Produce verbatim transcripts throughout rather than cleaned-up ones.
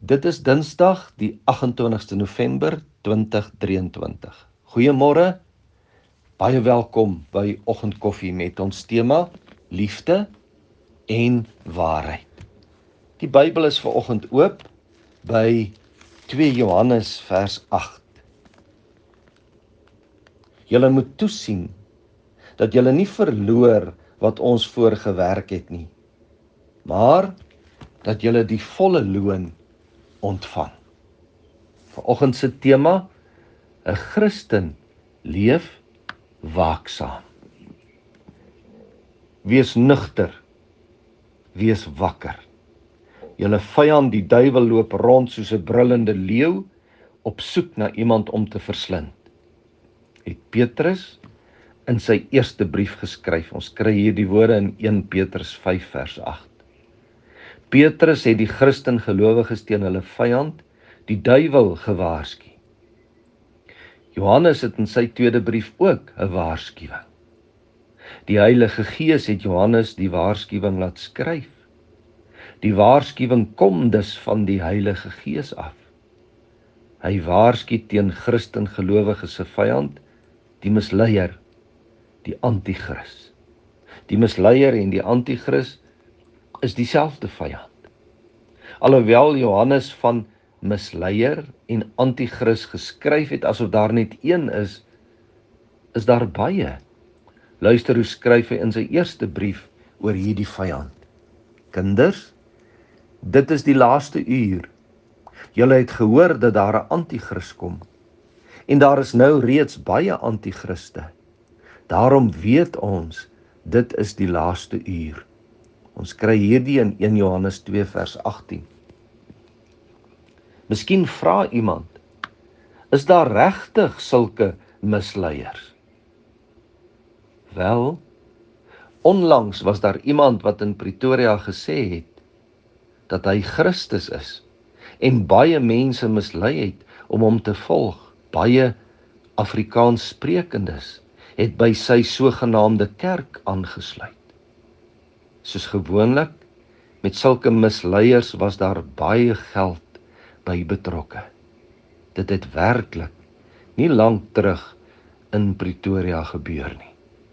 Dit is Dinsdag die agt-en-twintigste November twintig drieëntwintig. Goeiemôre, baie welkom by Oggendkoffie met ons tema Liefde en Waarheid. Die Bybel is vanoggend oop by twee Johannes vers agt. Julle moet toesien dat julle nie verloor wat ons voorgewerk het nie, maar dat julle die volle loon ontvang. Vanoggend se tema: 'n Christen leef waaksaam. Wees nugter, wees wakker. Julle vyand die duiwel loop rond soos 'n brullende leeu op soek na iemand om te verslind. Het Petrus in sy eerste brief geskryf. Ons kry hier die woorde in een Petrus vyf vers agt. Petrus het die Christen gelowiges teen hulle vyand, die duiwel, gewaarsku. Johannes het in sy tweede brief ook 'n waarskuwing. Die Heilige Gees het Johannes die waarskuwing laat skryf. Die waarskuwing kom dus van die Heilige Gees af. Hy waarsku teen Christen gelowiges se vyand, die misleier, die anti-kris. Die misleier en die anti-kris is dieselfde vyand. Alhoewel Johannes van misleier en anti-kris geskryf het asof daar net een is, is daar baie. Luister hoe skryf hy in sy eerste brief oor hierdie vyand. Kinders, dit is die laaste uur. Julle het gehoor dat daar 'n anti-kris kom. En daar is nou reeds baie anti-kriste. Daarom weet ons, dit is die laaste uur. Ons kry hierdie in een Johannes twee vers agttien. Miskien vra iemand, is daar regtig sulke misleiers? Wel, onlangs was daar iemand wat in Pretoria gesê het dat hy Christus is en baie mense mislei het om hom te volg. Baie Afrikaans sprekendes het by sy sogenaamde kerk aangesluit. Soos gewoonlik, met sulke misleiers was daar baie geld by betrokke. Dit het werklik nie lank terug in Pretoria gebeur nie.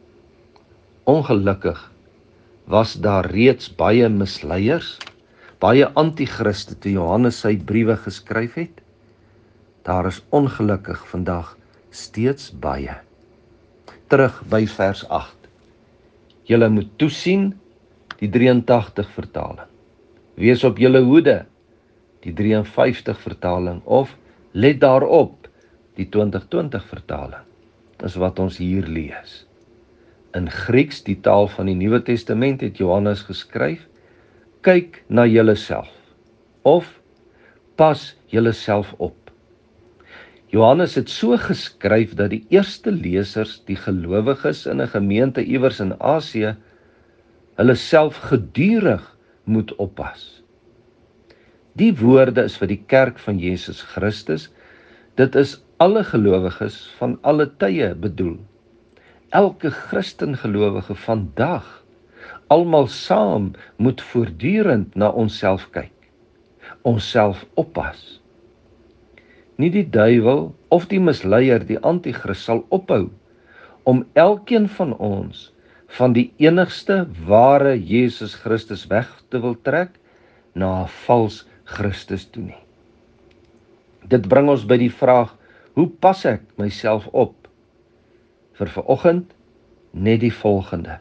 Ongelukkig was daar reeds baie misleiers, baie anti-kriste toe Johannes sy briewe geskryf het. Daar is ongelukkig vandag steeds baie. Terug by vers agt. Julle moet toesien, die drieëntagtig vertaling. Wees op julle hoede, die drie en vyftig vertaling, of let daarop, die twintig twintig vertaling, is wat ons hier lees. In Grieks, die taal van die Nuwe Testament, het Johannes geskryf, kyk na julleself, of pas julleself op. Johannes het so geskryf dat die eerste lesers, die gelowiges in 'n gemeente iewers in Asië, hulle self gedurig moet oppas. Die woorde is vir die kerk van Jesus Christus. Dit is alle gelowiges van alle tye bedoel. Elke Christen gelowige vandag, almal saam, moet voortdurend na onsself kyk, onsself oppas. Nie die duiwel of die misleier, die anti-kris, sal ophou om elkeen van ons van die enigste ware Jesus Christus weg te wil trek na 'n vals Christus toe nie. Dit bring ons by die vraag, hoe pas ek myself op? Vir vanoggend net die volgende.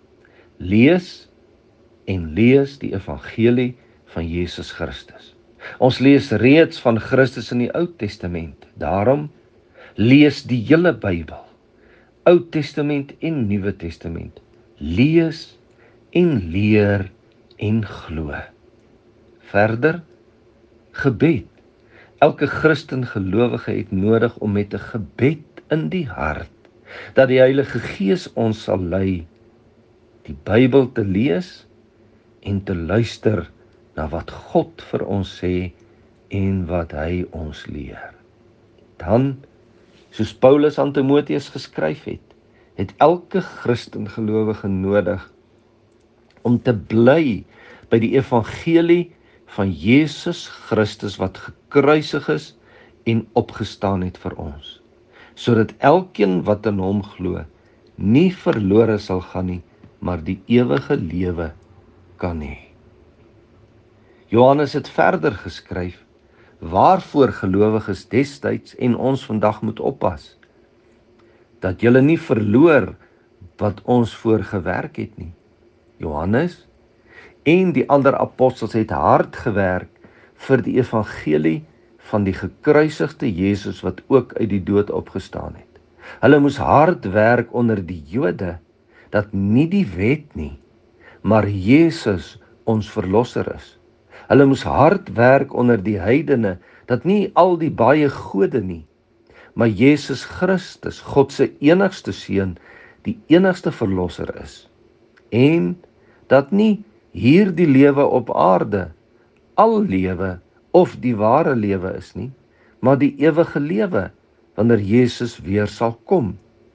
Lees en lees die evangelie van Jesus Christus. Ons lees reeds van Christus in die Ou Testament. Daarom lees die hele Bybel, Ou Testament en Nuwe Testament. Lees en leer en glo. Verder, gebed. Elke Christen gelowige het nodig om met 'n gebed in die hart, dat die Heilige Gees ons sal lei, die Bybel te lees en te luister na wat God vir ons sê en wat hy ons leer. Dan, soos Paulus aan Timoteus geskryf het, het elke Christen gelowige nodig om te bly by die evangelie van Jesus Christus wat gekruisig is en opgestaan het vir ons, sodat elkeen wat in hom glo, nie verlore sal gaan nie, maar die ewige lewe kan hê. Johannes het verder geskryf, waarvoor gelowiges destyds en ons vandag moet oppas, dat julle nie verloor wat ons voor gewerk het nie. Johannes en die ander apostels het hard gewerk vir die evangelie van die gekruisigde Jesus wat ook uit die dood opgestaan het. Hulle moes hard werk onder die Jode, dat nie die wet nie, maar Jesus ons verlosser is. Hulle moes hard werk onder die heidene, dat nie al die baie gode nie, maar Jesus Christus, God se enigste seun, die enigste verlosser is. En dat nie hier die lewe op aarde, al lewe of die ware lewe is nie, maar die ewige lewe, wanneer Jesus weer sal kom.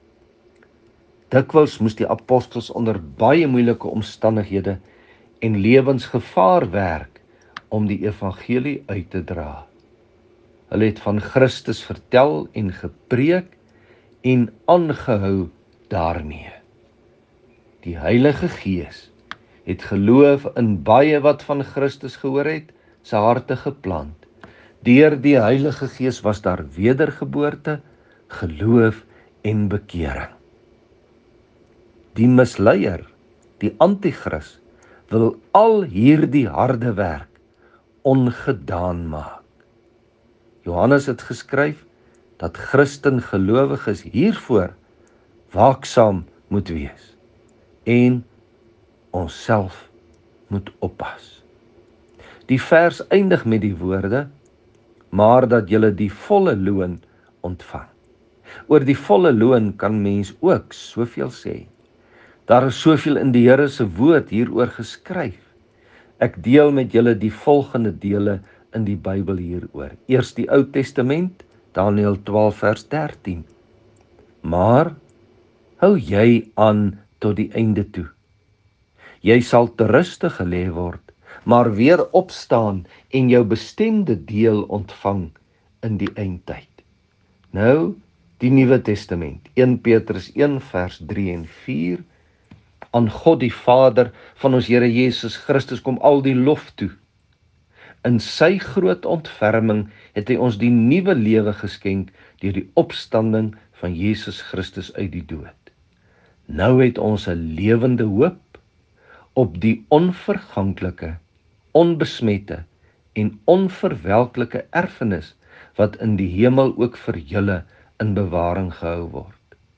Dikwels moes die apostels onder baie moeilike omstandighede en lewensgevaar werk om die evangelie uit te dra. Hulle het van Christus vertel en gepreek en aangehou daarmee. Die Heilige Gees het geloof in baie wat van Christus gehoor het, sy harte geplant. Deur die Heilige Gees was daar wedergeboorte, geloof en bekering. Die misleier, die antichrist, wil al hierdie harde werk ongedaan maak. Johannes het geskryf dat Christen gelowiges hiervoor waaksaam moet wees en onsself moet oppas. Die vers eindig met die woorde, maar dat julle die volle loon ontvang. Oor die volle loon kan mens ook soveel sê. Daar is soveel in die Here se woord hieroor geskryf. Ek deel met julle die volgende dele in die Bybel hieroor. Eers die Ou Testament, Daniël twaalf vers dertien. Maar hou jy aan tot die einde toe. Jy sal ter ruste gelê word, maar weer opstaan en jou bestemde deel ontvang in die eindtyd. Nou, die Nuwe Testament, Eerste Petrus een vers drie en vier. Aan God die Vader van ons Here Jesus Christus kom al die lof toe. In sy groot ontferming het hy ons die nuwe lewe geskenk deur die opstanding van Jesus Christus uit die dood. Nou het ons 'n lewende hoop op die onverganklike, onbesmette en onverwelklike erfenis wat in die hemel ook vir julle in bewaring gehou word.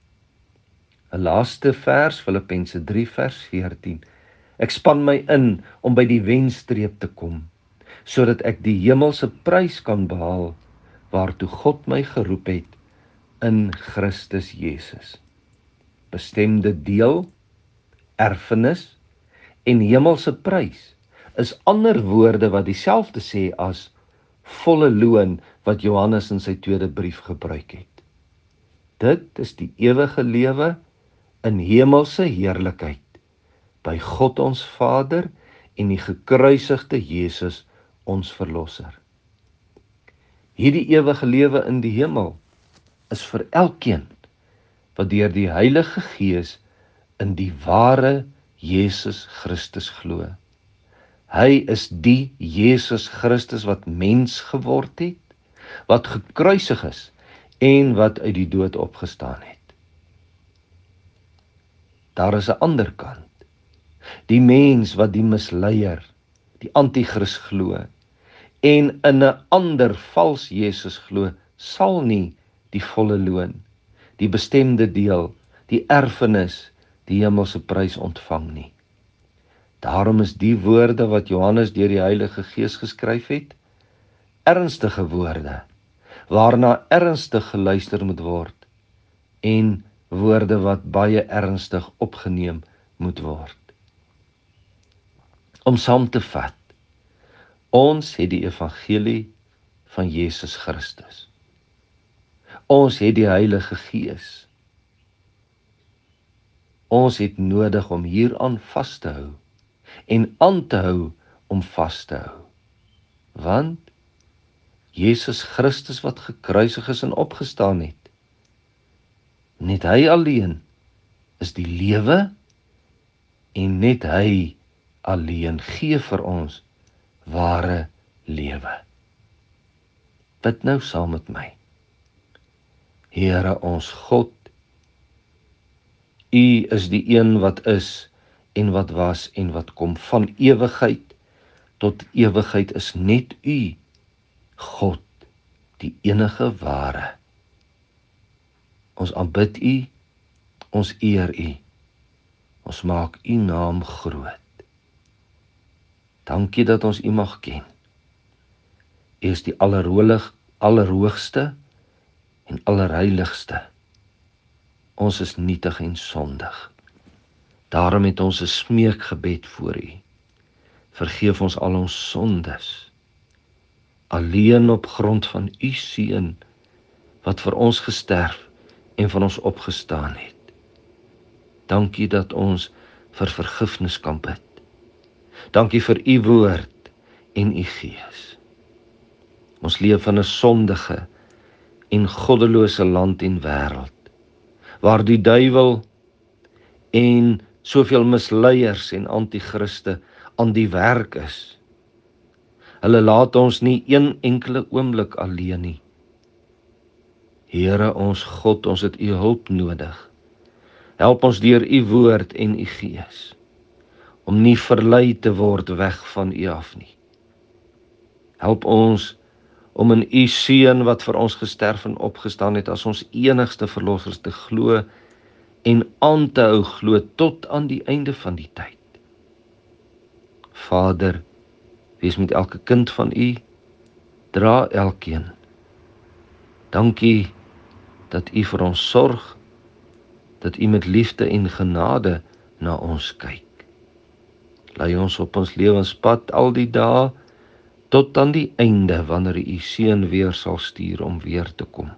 'n Laaste vers, Filippense drie vers veertien. Ek span my in om by die wenstreep te kom, sodat ek die hemelse prys kan behaal, waartoe God my geroep het in Christus Jesus. Bestemde deel, erfenis en hemelse prys is ander woorde wat dieselfde sê as volle loon wat Johannes in sy tweede brief gebruik het. Dit is die ewige lewe in hemelse heerlikheid by God ons Vader en die gekruisigde Jesus ons verlosser. Hierdie ewige lewe in die hemel is vir elkeen wat deur die Heilige Gees in die ware Jesus Christus glo. Hy is die Jesus Christus wat mens geword het, wat gekruisig is en wat uit die dood opgestaan het. Daar is 'n ander kant. Die mens wat die misleier, die antichrist glo en in 'n ander vals Jesus glo, sal nie die volle loon, die bestemde deel, die erfenis, die hemelse prys ontvang nie. Daarom is die woorde wat Johannes deur die Heilige Gees geskryf het, ernstige woorde, waarna ernstig geluister moet word, en woorde wat baie ernstig opgeneem moet word. Om saam te vat, ons het die evangelie van Jesus Christus. Ons het die Heilige Gees. Ons het nodig om hieraan vas te hou en aan te hou om vas te hou. want Jesus Christus wat gekruisig is en opgestaan het, net hy alleen is die lewe en net hy alleen gee vir ons ware lewe. Bid nou saam met my. Here ons God, U is die een wat is en wat was en wat kom. Van ewigheid tot ewigheid is net U, God, die enige ware. Ons aanbid U, ons eer U, ons maak U naam groot. Dankie dat ons U mag ken. U is die allerholig, allerhoogste en allerheiligste. Ons is nietig en sondig. Daarom het ons 'n smeekgebed voor U. Vergeef ons al ons sondes. Alleen op grond van U seun wat vir ons gesterf en van ons opgestaan het. Dankie dat ons vir vergifnis kan bid. Dankie vir U woord en U Gees. Ons leef in 'n sondige en goddelose land en wêreld, waar die duiwel en soveel misleiers en antichriste aan die werk is. Hulle laat ons nie een enkele oomblik alleen nie. Here ons God, ons het U hulp nodig. Help ons deur U woord en U Gees, om nie verlei te word weg van U af nie. Help ons om in U seun wat vir ons gesterf en opgestaan het as ons enigste verlosser te glo en aan te hou glo tot aan die einde van die tyd. Vader, wees met elke kind van U, dra elkeen. Dankie dat U vir ons sorg, dat U met liefde en genade na ons kyk. Lei ons op ons lewenspad al die dae, tot aan die einde, wanneer U seun weer sal stuur om weer te kom.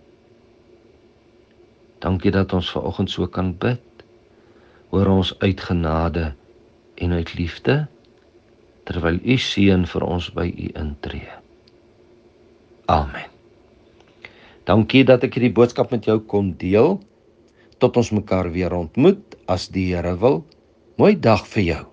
Dankie dat ons vanoggend so kan bid, hoor ons uit genade en uit liefde, terwyl U seun vir ons by U intree. Amen. Dankie dat ek hierdie boodskap met jou kon deel. Tot ons mekaar weer ontmoet, as die Here wil. Mooi dag vir jou.